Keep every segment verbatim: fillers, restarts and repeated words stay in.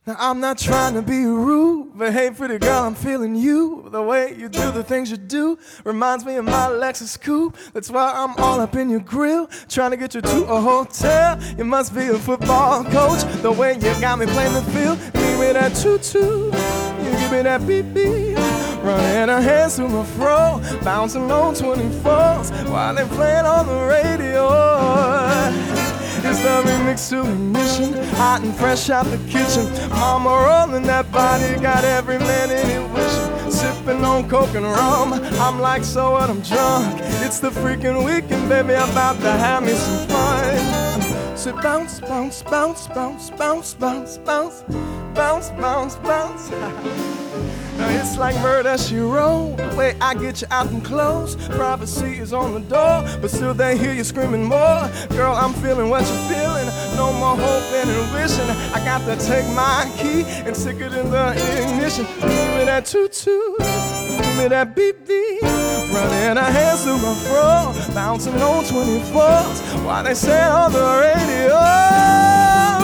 Now I'm not trying to be rude, but hey pretty girl, I'm feeling you. The way you do the things you do reminds me of my Lexus coupe. That's why I'm all up in your grill, trying to get you to a hotel. You must be a football coach, the way you got me playing the field. Give me that choo-choo, you give me that beep-beep. Running her hands through my fro, bouncing on twenty-fours while they playing on the radio. It's the remix to ignition, hot and fresh out the kitchen. Mama rolling that body, got every man in it wishing. Sipping on coke and rum, I'm like, so what, I'm drunk. It's the freaking weekend, baby, I'm about to have me some fun. So bounce, bounce, bounce, bounce, bounce, bounce, bounce, bounce, bounce, bounce. Now it's like Murder, She Wrote. The way I get you out them clothes, privacy is on the door, but still they hear you screaming more. Girl, I'm feeling what you're feeling. No more hoping and wishing. I got to take my key and stick it in the ignition. Give me that toot-toot, give me that beep-beep. Running her hands through my fro, bouncing on twenty-fours while they say on the radio.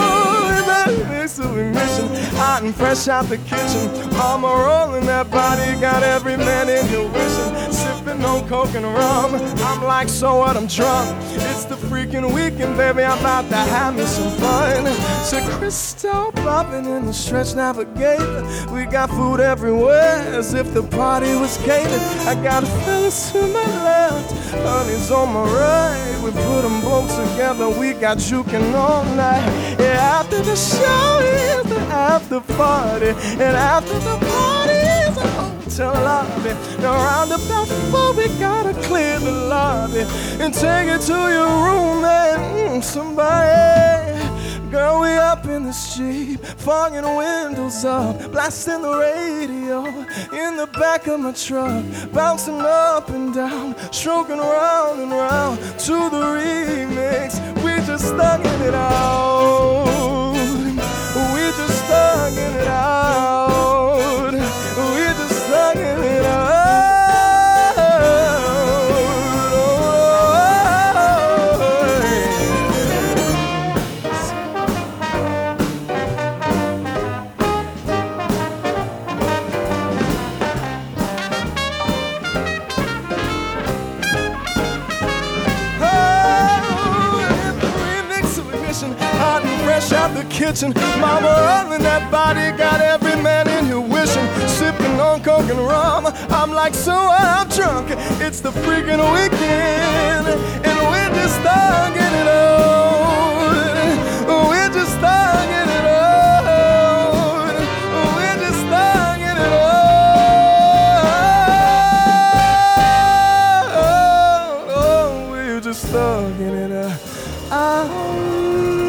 Mix of ignition, hot and fresh out the kitchen. Mama rolling that body, got every man in here wishing. Sipping on coke and rum, I'm like, so what, I'm drunk. It's the freaking weekend, baby, I'm about to have me some fun. So Crystal popping in the Stretch Navigator. We got food everywhere, as if the party was catered. I got fellas to my left, honey's on my right. We put them both together, we got juking all night. Yeah, after the show is the after party, and after the party is a hotel lobby. Now round about four we gotta clear the lobby and take it to your room and mm, somebody. Girl, we up in the Jeep, fogging windows up, blasting the radio in the back of my truck, bouncing up and down, stroking round and round to the remix. We just thugging it out. We just thugging it out. We just thugging it out. Hot and fresh out the kitchen. Mama rolling that body, got every man in here wishing. Sipping on coke and rum, I'm like, so what, I'm drunk. It's the freaking weekend, and we're just thugging it out. We're just thugging it out. We're just thugging it out. Oh, we're just thugging it out.